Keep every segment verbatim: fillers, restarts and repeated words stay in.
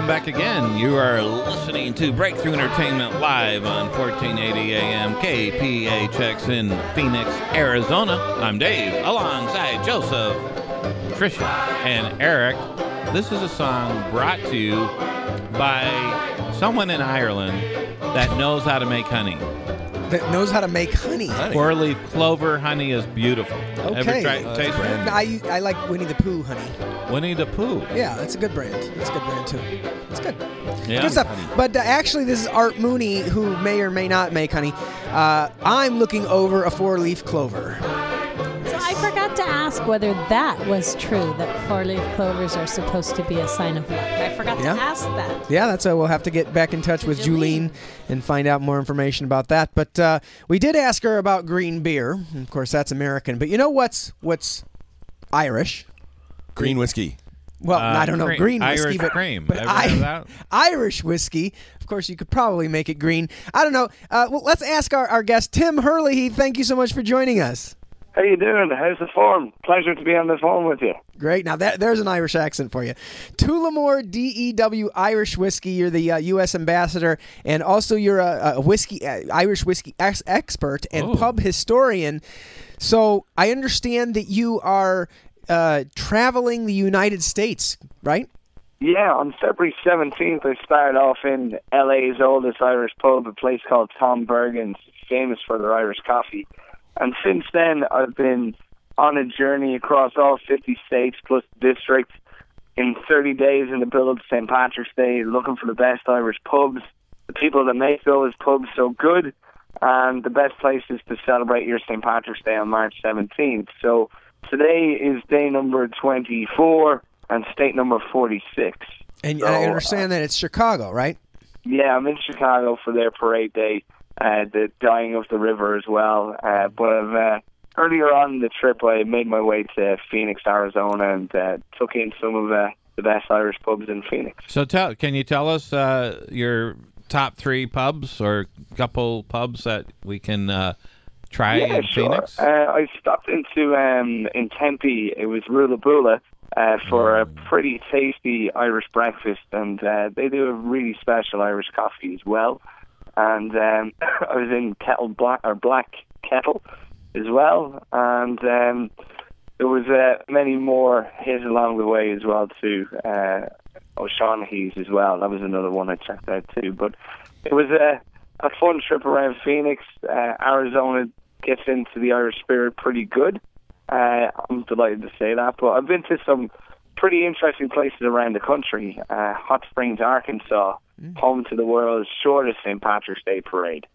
welcome back again. You are listening to Breakthrough Entertainment live on fourteen eighty A M K P H X in Phoenix, Arizona. I'm Dave, alongside Joseph, Tricia, and Eric. This is a song brought to you by someone in Ireland that knows how to make honey. That knows how to make honey. honey. Four-leaf clover honey is beautiful. Okay. Ever tried, Oh, taste it? I, I like Winnie the Pooh honey. Winnie the Pooh. Yeah, that's a good brand. That's a good brand, too. It's good. Yeah. Good stuff. Honey. But uh, actually, this is Art Mooney, who may or may not make honey. Uh, I'm looking over a four-leaf clover. So I forgot to ask whether that was true, that four-leaf clovers are supposed to be a sign of luck. I forgot Yeah. to ask that. Yeah, that's uh, we'll have to get back in touch with Julene and find out more information about that. But uh, we did ask her about green beer. Of course, that's American. But you know what's what's Irish? Green whiskey. Well, Uh, I don't know cream. green whiskey, Irish but, cream. but Ever I, heard of that? Irish whiskey. Of course, you could probably make it green. I don't know. Uh, well, let's ask our, our guest, Tim Hurley. Thank you so much for joining us. How you doing? How's the form? Pleasure to be on the phone with you. Great. Now, that, there's an Irish accent for you. Tullamore D E W Irish Whiskey. You're the uh, U S ambassador, and also you're a, a whiskey uh, Irish whiskey ex- expert and Oh. pub historian. So I understand that you are uh, traveling the United States, right? Yeah, on February seventeenth, I started off in L A's oldest Irish pub, a place called Tom Bergen's, famous for their Irish coffee. And since then, I've been on a journey across all fifty states plus districts in thirty days in the build of Saint Patrick's Day, looking for the best Irish pubs, the people that make those pubs so good, and the best places to celebrate your Saint Patrick's Day on March seventeenth. So today is day number twenty-four and state number forty-six. And So, I understand that it's Chicago, right? Yeah, I'm in Chicago for their parade day, uh, the Dying of the River as well. Uh, but I've, uh, earlier on in the trip, I made my way to Phoenix, Arizona, and uh, took in some of uh, the best Irish pubs in Phoenix. So tell, can you tell us uh, your top three pubs or couple pubs that we can uh, try yeah, in sure. Phoenix? Uh, I stopped into um, in Tempe. It was Rulabula uh, for a pretty tasty Irish breakfast, and uh, they do a really special Irish coffee as well. And um, I was in Kettle Black or Black Kettle as well, and um, there was uh, many more hit along the way as well too. Uh, O'Shaughnessy's as well. That was another one I checked out too. But it was a a fun trip around Phoenix. Uh, Arizona gets into the Irish spirit pretty good. Uh, I'm delighted to say that. But I've been to some pretty interesting places around the country. Uh, Hot Springs, Arkansas, mm. home to the world's shortest Saint Patrick's Day parade.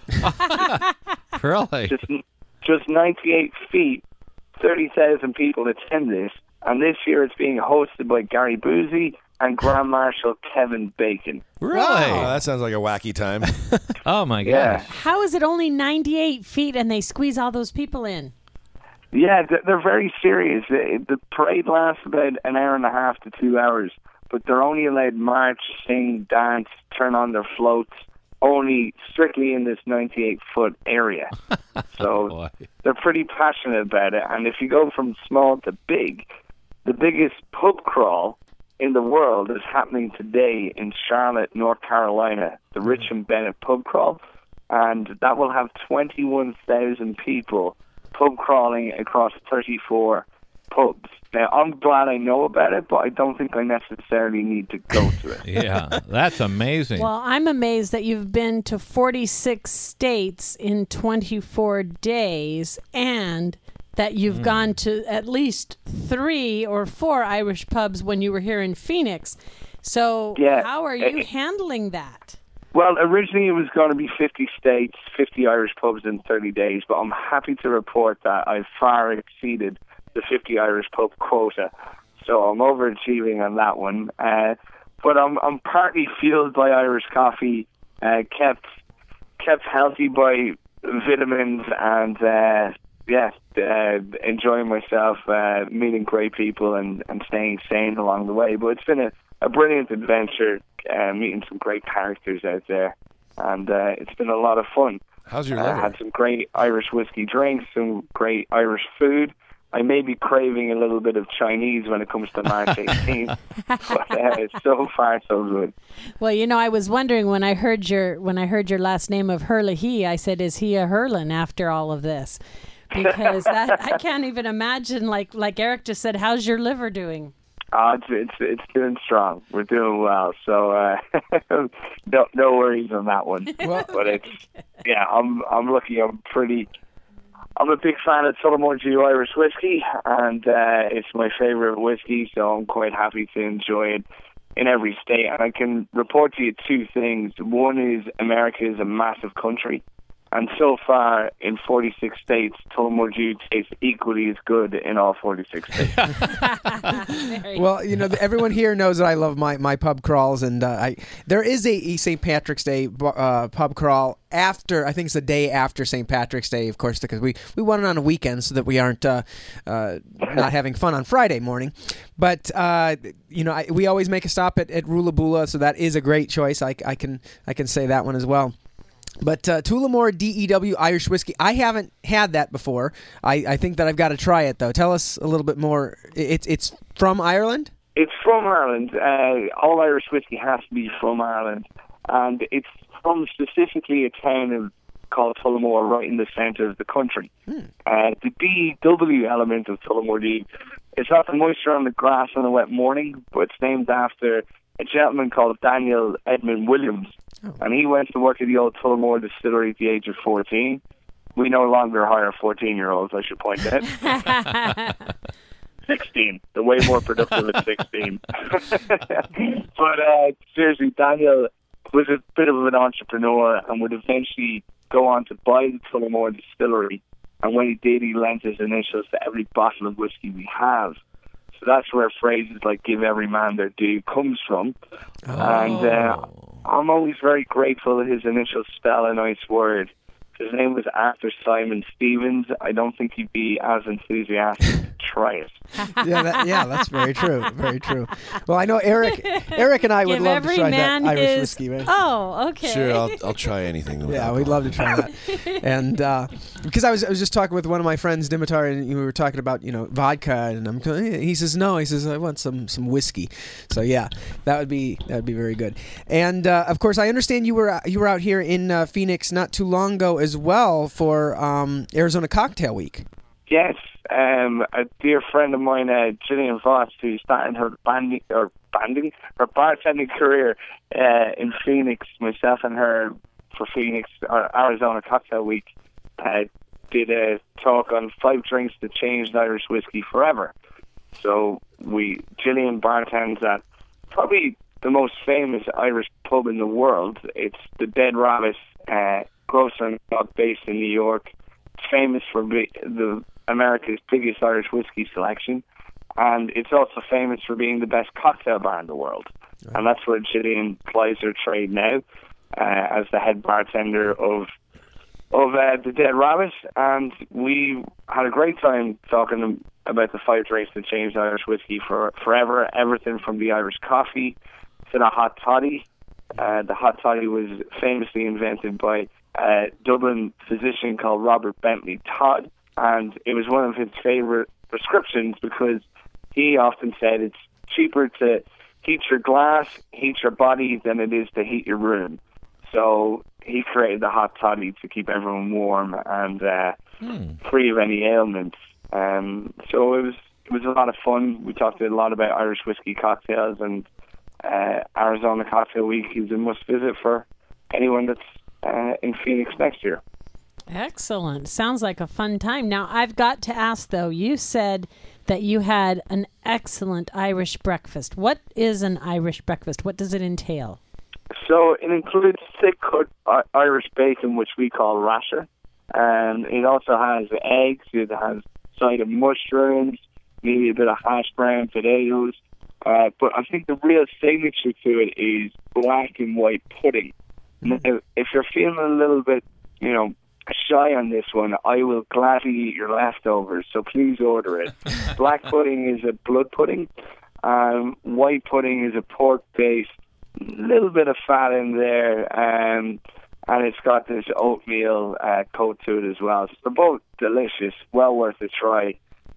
Really? Just, just ninety-eight feet, thirty thousand people attend this. And this year it's being hosted by Gary Boozy and Grand Marshal Kevin Bacon. Really? Oh, that sounds like a wacky time. Oh, my gosh. Yeah. How is it only ninety-eight feet and they squeeze all those people in? Yeah, they're very serious. The parade lasts about an hour and a half to two hours, but they're only allowed march, sing, dance, turn on their floats, only strictly in this ninety-eight foot area. So Boy. they're pretty passionate about it. And if you go from small to big, the biggest pub crawl in the world is happening today in Charlotte, North Carolina, the Rich and Bennett pub crawl, and that will have twenty-one thousand people pub crawling across thirty-four pubs. Now, I'm glad I know about it, but I don't think I necessarily need to go to it. Yeah, that's amazing. Well, I'm amazed that you've been to forty-six states in twenty-four days and that you've Mm. gone to at least three or four Irish pubs when you were here in Phoenix. So Yeah. how are you Uh, handling that? Well, originally it was going to be fifty states, fifty Irish pubs in thirty days, but I'm happy to report that I've far exceeded the fifty Irish pub quota. So I'm overachieving on that one. Uh, but I'm I'm partly fueled by Irish coffee, uh, kept kept healthy by vitamins, and uh, yeah, uh, enjoying myself, uh, meeting great people, and, and staying sane along the way. But it's been a, a brilliant adventure, uh, meeting some great characters out there, and uh, it's been a lot of fun. How's your I liver? had some great Irish whiskey drinks, some great Irish food, I may be craving a little bit of Chinese when it comes to March eighteenth, but uh, so far so good. Well, you know, I was wondering when I heard your when I heard your last name of Herlihy, I said, is he a Herlin after all of this? Because that, I can't even imagine. Like like Eric just said, how's your liver doing? Uh, it's, it's it's doing strong. We're doing well. So uh, no no worries on that one. Well, but it's yeah, I'm I'm lucky. I'm pretty. I'm a big fan of Tullamore Dew Irish whiskey, and uh, it's my favorite whiskey. So I'm quite happy to enjoy it in every state. And I can report to you two things. One is America is a massive country. And so far, in forty-six states, Tullamore Dew tastes equally as good in all forty-six states. Well, you know, everyone here knows that I love my, my pub crawls, and uh, I there is a Saint Patrick's Day uh, pub crawl after, I think it's the day after Saint Patrick's Day, of course, because we, we want it on a weekend so that we aren't uh, uh, not having fun on Friday morning. But, uh, you know, I, we always make a stop at, at Rulabula, so that is a great choice. I, I can I can say that one as well. But uh, Tullamore D E W Irish Whiskey, I haven't had that before. I, I think that I've got to try it, though. Tell us a little bit more. It's it's from Ireland? It's from Ireland. Uh, all Irish whiskey has to be from Ireland. And it's from specifically a town of, called Tullamore, right in the centre of the country. Hmm. Uh, the D E W element of Tullamore D is not the moisture on the grass on a wet morning, but it's named after a gentleman called Daniel Edmund Williams. Oh. And he went to work at the old Tullamore distillery at the age of fourteen. We no longer hire fourteen-year-olds, I should point out. sixteen. They're way more productive at sixteen. But uh, seriously, Daniel was a bit of an entrepreneur and would eventually go on to buy the Tullamore distillery. And when he did, he lent his initials to every bottle of whiskey we have. So that's where phrases like "give every man their due" comes from. Oh. And uh, I'm always very grateful that his initials spell a nice word. If his name was Arthur Simon Stevens, I don't think he'd be as enthusiastic to try it. yeah, that, yeah, that's very true. Very true. Well, I know Eric Eric and I would Give love to try that Irish his... whiskey, right? Oh, okay. Sure, I'll I'll try anything. Yeah, we'd love to try that. And uh, because I was I was just talking with one of my friends, Dimitar, and we were talking about, you know, vodka, and I'm he says no, he says I want some some whiskey. So yeah, that would be that would be very good. And uh, of course, I understand you were you were out here in uh, Phoenix not too long ago as well for um, Arizona Cocktail Week. Yes, um, a dear friend of mine, uh, Gillian Voss, who's starting her banding or banding her bartending career uh, in Phoenix. Myself and her for Phoenix or Arizona Cocktail Week uh, did a talk on five drinks that changed Irish whiskey forever. So we Gillian bartends at probably the most famous Irish pub in the world. It's the Dead Rabbit, uh, grocer and dog based in New York. It's famous for be- the America's biggest Irish whiskey selection, and it's also famous for being the best cocktail bar in the world. Right. And that's where Gillian plies her trade now, uh, as the head bartender of of uh, the Dead Rabbit. And we had a great time talking about the five drinks that changed Irish whiskey for forever. Everything from the Irish coffee to the hot toddy. Uh, the hot toddy was famously invented by a Dublin physician called Robert Bentley Todd, and it was one of his favorite prescriptions because he often said it's cheaper to heat your glass, heat your body, than it is to heat your room. So he created the hot toddy to keep everyone warm and uh, hmm. free of any ailments. Um, so it was it was a lot of fun. We talked a lot about Irish whiskey cocktails, and uh, Arizona Cocktail Week is a must visit for anyone that's uh, in Phoenix next year. Excellent. Sounds like a fun time. Now, I've got to ask, though, you said that you had an excellent Irish breakfast. What is an Irish breakfast? What does it entail? So it includes thick-cut Irish bacon, which we call rasher. And it also has eggs. It has side of mushrooms, maybe a bit of hash brown potatoes. Uh, but I think the real signature to it is black and white pudding. Mm. Now, if you're feeling a little bit, you know, shy on this one, I will gladly eat your leftovers, so please order it. Black pudding is a blood pudding. Um, white pudding is a pork-based, little bit of fat in there, um, and it's got this oatmeal uh, coat to it as well. So they're both delicious, well worth a try.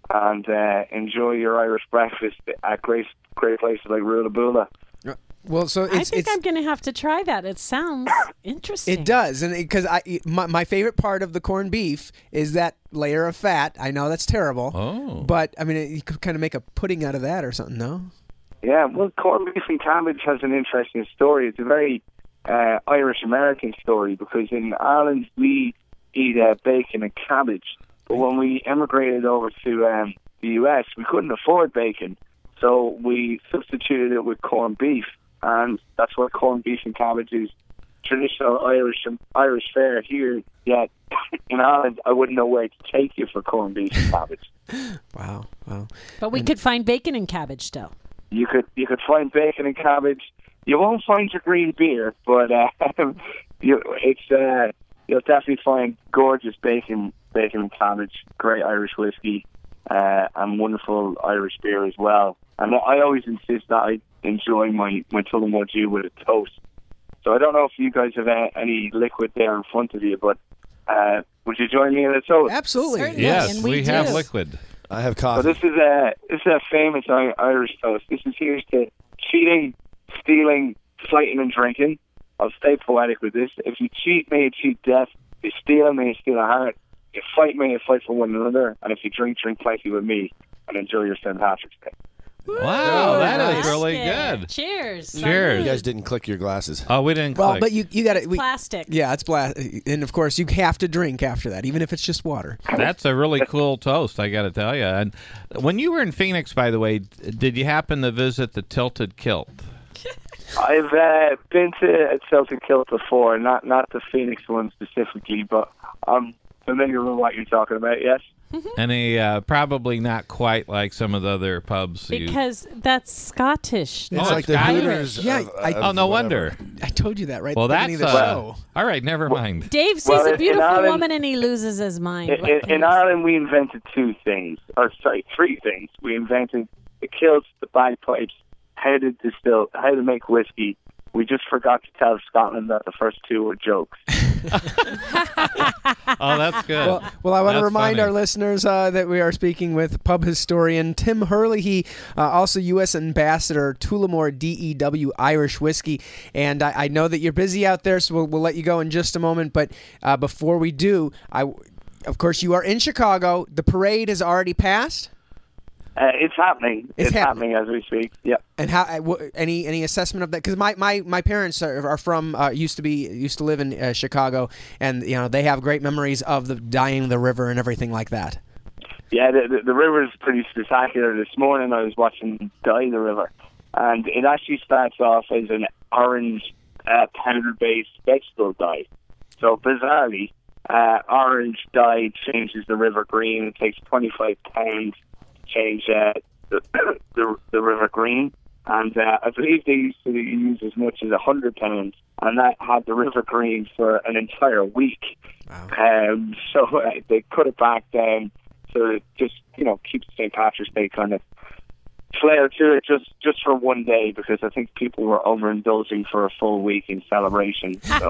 and uh, enjoy your Irish breakfast at great great places like Rulabula. Well, so it's, I think it's, I'm going to have to try that. It sounds interesting. It does, and because I my, my favorite part of the corned beef is that layer of fat. I know that's terrible, Oh. but I mean, you could kind of make a pudding out of that or something, no? Yeah, well, corned beef and cabbage has an interesting story. It's a very uh, Irish-American story because in Ireland we eat uh, bacon and cabbage, but when we emigrated over to um, the U S, we couldn't afford bacon, so we substituted it with corned beef. And that's what corned beef and cabbage is. Traditional Irish Irish fare here. Yet in Ireland, I wouldn't know where to take you for corned beef and cabbage. Wow, wow. But we could find bacon and cabbage still. You could you could find bacon and cabbage. You won't find your green beer, but uh, you, it's uh, you'll definitely find gorgeous bacon bacon and cabbage, great Irish whiskey, uh, and wonderful Irish beer as well. And I always insist that I enjoy my, my Tullamore Dew with a toast. So I don't know if you guys have uh, any liquid there in front of you, but uh, would you join me in a toast? Absolutely. Certainly. Yes, and we, we have do. liquid. I have So coffee. this is a this is a famous I- Irish toast. This is here's to cheating, stealing, fighting, and drinking. I'll stay poetic with this. If you cheat, may you cheat death. If you steal, may you steal a heart. If you fight, may you fight for one another. And if you drink, drink plenty with me. And enjoy your Saint Patrick's Day. Wow, that is nice. really Yeah. good. Cheers. Cheers. You guys didn't click your glasses. Oh, we didn't Well, click. but you you got to. Plastic. Yeah, it's bla- and of course you have to drink after that, even if it's just water. That's a really cool toast, I got to tell you. And when you were in Phoenix, by the way, did you happen to visit the Tilted Kilt? I've uh, been to a Celtic Kilt before, not not the Phoenix one specifically, but I'm familiar with what you're talking about, yes? Any, uh, probably not quite like some of the other pubs. you- Because that's Scottish. Oh, It's not like the Irish. Hooters. Yeah, of- I- of Oh, no whatever. wonder. I told you that right Well, at the that's beginning of the uh, show. all right. Never mind. Dave sees Well, in- a in beautiful Ireland- woman and he loses his mind. In, What in, can in you say? Ireland, we invented two things, or sorry, three things. We invented the kilts, the bagpipes, how to distill, how to make whiskey. We just forgot to tell Scotland that the first two were jokes. Oh, that's good. Well, well, I want to That's remind funny. our listeners uh, that we are speaking with pub historian Tim Herlihy, uh, also U S Ambassador, Tullamore D E W Irish Whiskey. And I, I know that you're busy out there, so we'll, we'll let you go in just a moment. But uh, before we do, I, of course, you are in Chicago. The parade has already passed. Uh, it's happening. It's It's, happening. happening. as we speak. Yep. And how? uh, wh- Any any assessment of that? Because my, my, my parents are, are from uh, used to be used to live in uh, Chicago, and you know they have great memories of the dyeing the river and everything like that. Yeah, the, the, the river is pretty spectacular. This morning I was watching Dye the River, and it actually starts off as an orange uh, powder-based vegetable dye. So bizarrely, uh, orange dye changes the river green. It takes twenty-five pounds to change uh, the, the the river green, and uh, I believe they used to use as much as one hundred pounds, and that had the river green for an entire week. Wow. Um, so uh, they cut it back down. So it just, you know, keeps Saint Patrick's Day kind of flair to it just, just for one day, because I think people were overindulging for a full week in celebration. So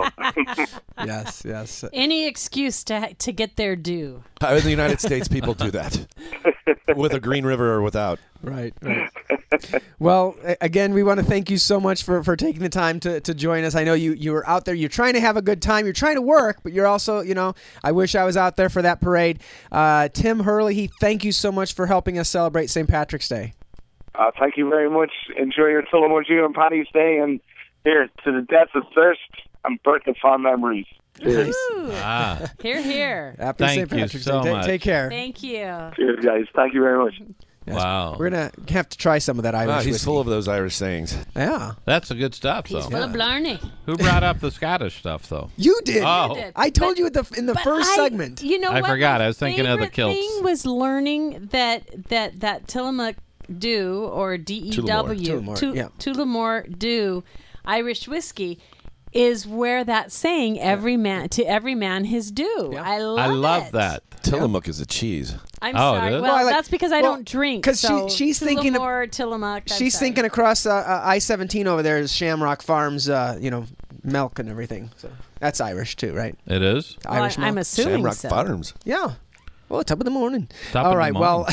Yes, yes. Any excuse to to get their due. How in the United States people do that? With a Green River or without? Right, right. Well, a- again, we want to thank you so much for, for taking the time to, to join us. I know you, you were out there. You're trying to have a good time. You're trying to work, but you're also, you know, I wish I was out there for that parade. Uh, Tim Herlihy, thank you so much for helping us celebrate Saint Patrick's Day. uh, thank you very much. Enjoy your Tullamore Dew and Paddy's Day, and here, to the death of thirst and birth of fond memories. Cheers. Ooh. Ah, Here, here. Happy Thank Saint you Patrick's so Day. Ta- much. Take care. Thank you. Cheers, guys. Thank you very much. Yes. wow. We're going to have to try some of that Irish Wow, he's whiskey. full of those Irish sayings. Yeah. That's the good stuff, He's though. full of blarney. Who brought up the Scottish stuff, though? You did. Oh. did. I told you at the, in the But first I- segment. You know I what? forgot. My I was thinking of the favorite kilts. thing was learning that that that Tillamook Dew or D E W Tullamore, Tu- yeah. Tullamore Dew Irish whiskey is where that saying "every man to every man his due." Yeah. I love I love it. that. Tillamook is a cheese. I'm Oh, it sorry. is? Well, Well, I like- that's because I well, don't drink. 'cause she- so she's thinking of- Tullamore, Tillamook. I'm She's sorry. thinking across uh, uh, I seventeen over there is Shamrock Farms, uh, you know, milk and everything. So that's Irish too, right? It is. Well, Irish milk. I'm assuming Shamrock so. Farms. Yeah. Well, top of the morning. Top All of the right. Well,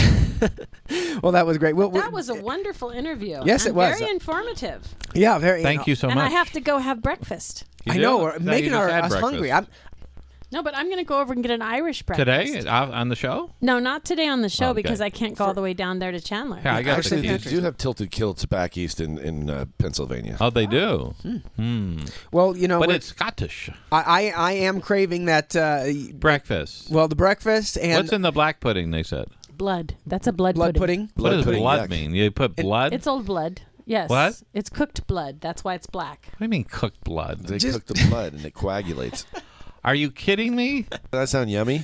Well, that was great. Well, That was a wonderful interview. Yes, and it was. Very informative. yeah, very. Thank know, you so and much. I have to go have breakfast. You I do? know we're No, you making just our, had us breakfast. hungry. I'm, No, but I'm going to go over and get an Irish breakfast. Today uh, on the show? No, not today on the show Okay. because I can't go all the way down there to Chandler. Yeah, I got Actually, the they keys. do have tilted kilts back east in in uh, Pennsylvania. Oh, they do. Hmm. well, you know, But we're- it's Scottish I, I I am craving that. Uh, breakfast. well, the breakfast and What's in the black pudding? They said. Blood. That's a blood, blood pudding. what does pudding, blood yuck. mean? You put blood. It's old blood. Yes. What? It's cooked blood. That's why it's black. What do you mean cooked blood? They Just- cook the blood and it coagulates. Are you kidding me? Does that sound yummy?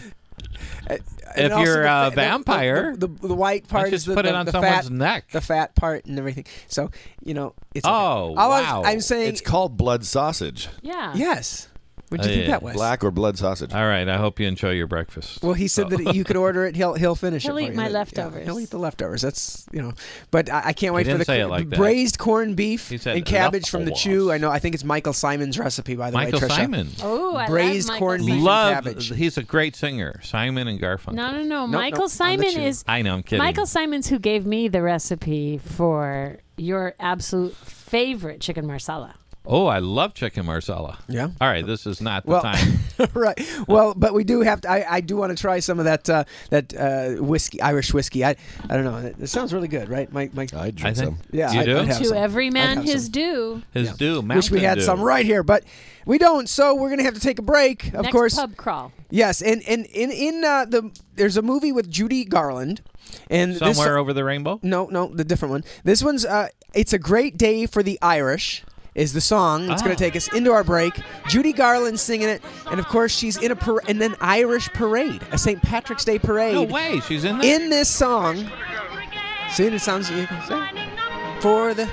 And If also you're the a fa- the- vampire, the, the, the white Why part don't you is just the, put it the, on the someone's fat, neck. the fat part and everything. So you know, it's okay. Oh, All I was- wow. I'm saying It's called blood sausage. Yeah. yes. What do you Oh, think yeah. that was? Black or blood sausage. All right. I hope you enjoy your breakfast. Well, he said that you could order it. He'll he'll finish He'll it. eat for you. my Yeah, leftovers. he'll eat the leftovers. That's you know. But I, I can't wait He for didn't the, say it like the that. braised corned beef He said and cabbage from the leftovers. Chew. I know. I think it's Michael Simon's recipe, by the Michael way. Trisha. Simon. Oh, I Braised love Michael corned Simon. beef. Love. cabbage. He's a great singer. Simon and Garfunkel. No, no, no. no, Michael on the Simon Chew. is. I know. I'm kidding. Michael Simon's who gave me the recipe for your absolute favorite chicken marsala. Oh, I love chicken marsala. Yeah. All right. This is not the Well, time. right. Well, but we do have to. I, I do want to try some of that uh, that uh, whiskey, Irish whiskey. I I don't know. It, it sounds really good, right, Mike? Mike. I I drink think. some. Yeah, You I'd- do? I'd have To some. every I'd man have his some. due. His Yeah. due. Wish we Mountain had Dew. some right here, but we don't. So we're gonna have to take a break. Of Next course. pub crawl. Yes, and and in in uh, the there's a movie with Judy Garland, and this- Somewhere over the rainbow. no, no, the different one. This one's uh, it's a great day for the Irish. Is the song that's going Ah. to take us into our break? Judy Garland singing it, and of course she's in a par- and then Irish parade, a Saint Patrick's Day parade. No way. She's in there. In this song, see, it sounds you can say for the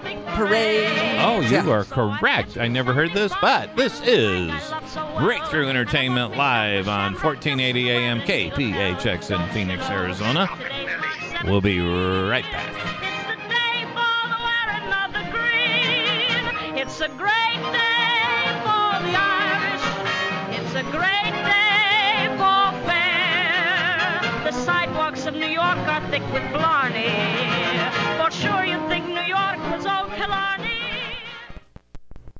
parade. Oh, you Yeah. are correct. I never heard this, but this is Breakthrough Entertainment live on fourteen eighty A M K P H X in Phoenix, Arizona. We'll be right back. It's a great day for the Irish. It's a great day for fair. The sidewalks of New York are thick with Blarney. For sure you think New York was old Killarney.